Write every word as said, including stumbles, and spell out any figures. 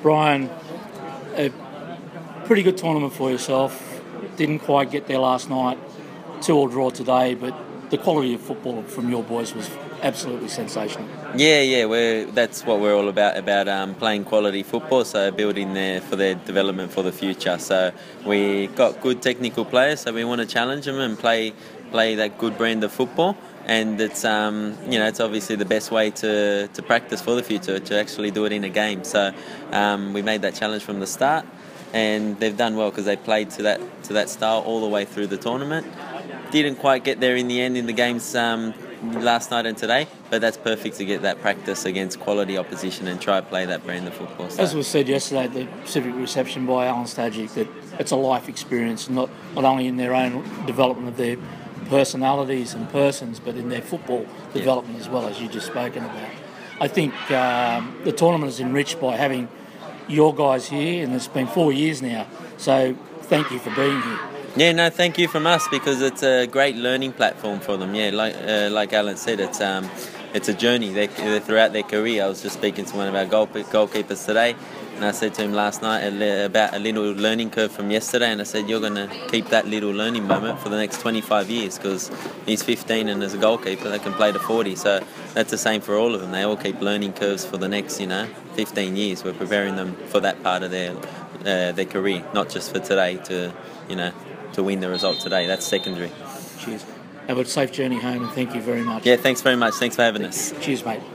Brian, a pretty good tournament for yourself. Didn't quite get there last night. Two all draw today, but the quality of football from your boys was absolutely sensational. Yeah, yeah, we're, that's what we're all about, about um, playing quality football, so building their, for their development for the future. So we got good technical players, so we want to challenge them and play play that good brand of football. And it's um, you know it's obviously the best way to, to practice for the future, to actually do it in a game. So um, we made that challenge from the start, and they've done well because they played to that to that style all the way through the tournament. Didn't quite get there in the end in the games um, last night and today, but that's perfect to get that practice against quality opposition and try to play that brand of football. So. As was said yesterday at the civic reception by Alan Stajic, that it's a life experience, not, not only in their own development of their personalities and persons, but in their football development yeah. as well, as you just spoken about. I think um, the tournament is enriched by having your guys here, and it's been four years now, so thank you for being here. Yeah, no, thank you from us, because it's a great learning platform for them. Yeah, like uh, like Alan said, it's um, it's a journey they, they're throughout their career. I was just speaking to one of our goal, goalkeepers today, and I said to him last night about a little learning curve from yesterday, and I said, you're going to keep that little learning moment for the next twenty-five years, because he's fifteen and as a goalkeeper they can play to forty, so that's the same for all of them. They all keep learning curves for the next, you know, fifteen years. We're preparing them for that part of their uh, their career, not just for today to, you know, to win the result today. That's secondary. Cheers. Have a safe journey home, and thank you very much. Yeah, thanks very much. Thanks for having us. Cheers, mate.